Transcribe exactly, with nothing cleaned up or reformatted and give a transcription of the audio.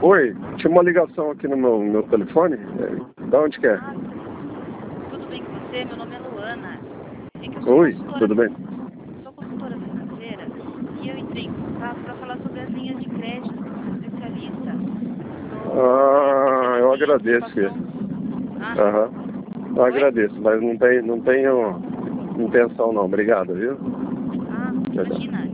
Oi, tinha uma ligação aqui no meu, meu telefone. Da onde que é? Ah, tudo bem com você? Meu nome é Luana. É que eu Oi, consultora, tudo bem? sou consultora financeira e eu entrei em contato para falar sobre as linhas de crédito com o especialista Ah, no eu P C N agradeço. Participação. Ah, Aham. Eu oi? agradeço, mas não tenho, não tenho intenção não. Obrigado, viu? Ah, imagina.